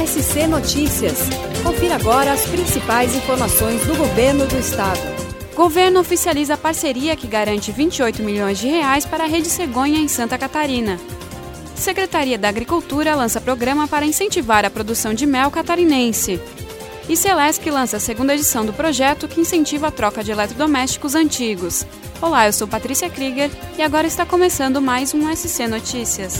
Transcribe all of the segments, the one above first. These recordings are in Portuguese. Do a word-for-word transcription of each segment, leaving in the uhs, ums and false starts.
S C Notícias. Confira agora as principais informações do Governo do Estado. Governo oficializa a parceria que garante vinte e oito milhões de reais para a Rede Cegonha em Santa Catarina. Secretaria da Agricultura lança programa para incentivar a produção de mel catarinense. E Celesc lança a segunda edição do projeto que incentiva a troca de eletrodomésticos antigos. Olá, eu sou Patrícia Krieger e agora está começando mais um S C Notícias.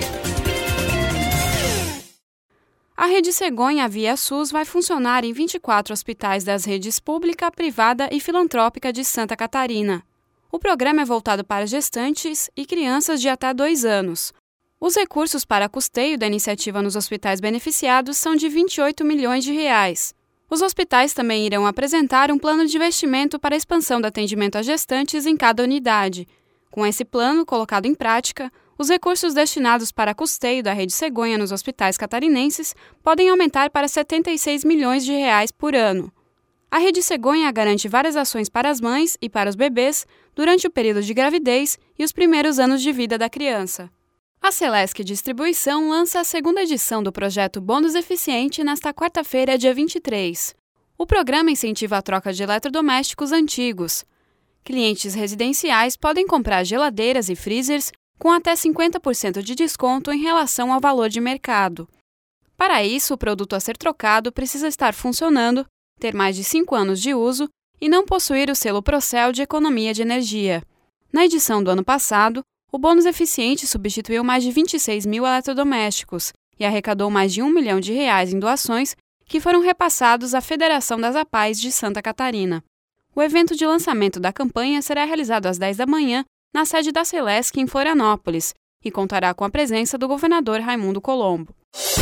A Rede Cegonha via SUS vai funcionar em vinte e quatro hospitais das redes pública, privada e filantrópica de Santa Catarina. O programa é voltado para gestantes e crianças de até dois anos. Os recursos para custeio da iniciativa nos hospitais beneficiados são de vinte e oito milhões de reais. Os hospitais também irão apresentar um plano de investimento para a expansão do atendimento a gestantes em cada unidade. Com esse plano colocado em prática, os recursos destinados para custeio da Rede Cegonha nos hospitais catarinenses podem aumentar para setenta e seis milhões de reais por ano. A Rede Cegonha garante várias ações para as mães e para os bebês durante o período de gravidez e os primeiros anos de vida da criança. A Celesc Distribuição lança a segunda edição do projeto Bônus Eficiente nesta quarta-feira, dia vinte e três. O programa incentiva a troca de eletrodomésticos antigos. Clientes residenciais podem comprar geladeiras e freezers com até cinquenta por cento de desconto em relação ao valor de mercado. Para isso, o produto a ser trocado precisa estar funcionando, ter mais de cinco anos de uso e não possuir o selo Procel de economia de energia. Na edição do ano passado, o Bônus Eficiente substituiu mais de vinte e seis mil eletrodomésticos e arrecadou mais de um milhão de reais em doações que foram repassados à Federação das APAES de Santa Catarina. O evento de lançamento da campanha será realizado às dez da manhã na sede da Celesc em Florianópolis e contará com a presença do governador Raimundo Colombo.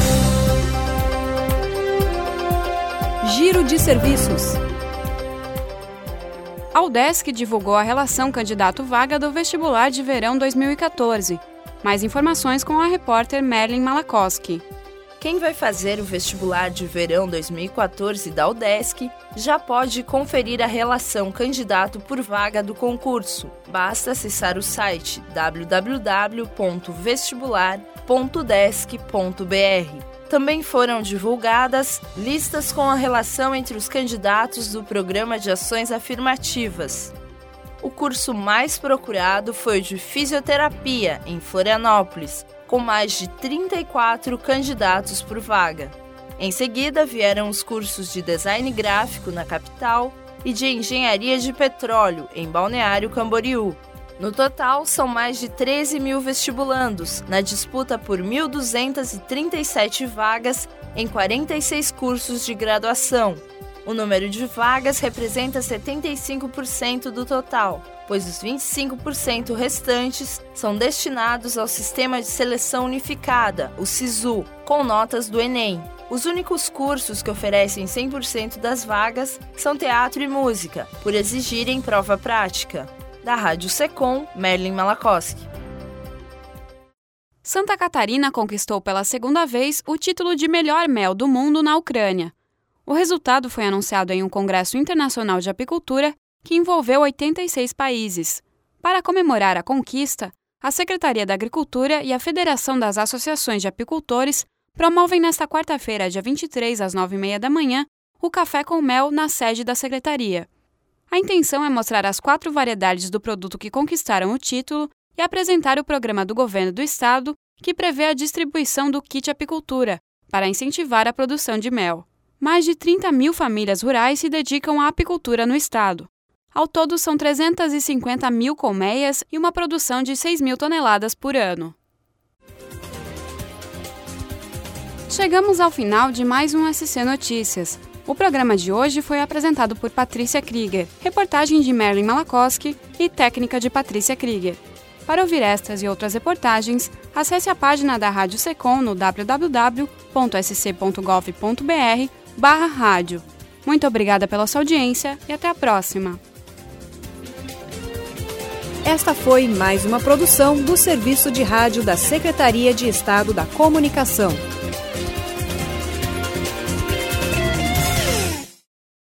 Giro de serviços. A UDESC divulgou a relação candidato-vaga do vestibular de verão dois mil e quatorze. Mais informações com a repórter Merlin Malakoski. Quem vai fazer o vestibular de verão dois mil e quatorze da UDESC já pode conferir a relação candidato por vaga do concurso. Basta acessar o site w w w ponto vestibular ponto udesc ponto b r. Também foram divulgadas listas com a relação entre os candidatos do Programa de Ações Afirmativas. O curso mais procurado foi o de Fisioterapia, em Florianópolis, com mais de trinta e quatro candidatos por vaga. Em seguida, vieram os cursos de Design Gráfico, na capital, e de Engenharia de Petróleo, em Balneário Camboriú. No total, são mais de treze mil vestibulandos, na disputa por mil duzentas e trinta e sete vagas em quarenta e seis cursos de graduação. O número de vagas representa setenta e cinco por cento do total, pois os vinte e cinco por cento restantes são destinados ao Sistema de Seleção Unificada, o SISU, com notas do Enem. Os únicos cursos que oferecem cem por cento das vagas são teatro e música, por exigirem prova prática. Da Rádio Secom, Merlin Malakoski. Santa Catarina conquistou pela segunda vez o título de melhor mel do mundo na Ucrânia. O resultado foi anunciado em um congresso internacional de apicultura que envolveu oitenta e seis países. Para comemorar a conquista, a Secretaria da Agricultura e a Federação das Associações de Apicultores promovem nesta quarta-feira, dia vinte e três, às nove e meia da manhã, o Café com Mel na sede da Secretaria. A intenção é mostrar as quatro variedades do produto que conquistaram o título e apresentar o programa do Governo do Estado, que prevê a distribuição do kit apicultura, para incentivar a produção de mel. Mais de trinta mil famílias rurais se dedicam à apicultura no Estado. Ao todo, são trezentas e cinquenta mil colmeias e uma produção de seis mil toneladas por ano. Chegamos ao final de mais um S C Notícias. O programa de hoje foi apresentado por Patrícia Krieger, reportagem de Merlin Malakoski e técnica de Patrícia Krieger. Para ouvir estas e outras reportagens, acesse a página da Rádio Secom no w w w ponto s c ponto gov ponto b r barra rádio. Muito obrigada pela sua audiência e até a próxima. Esta foi mais uma produção do Serviço de Rádio da Secretaria de Estado da Comunicação.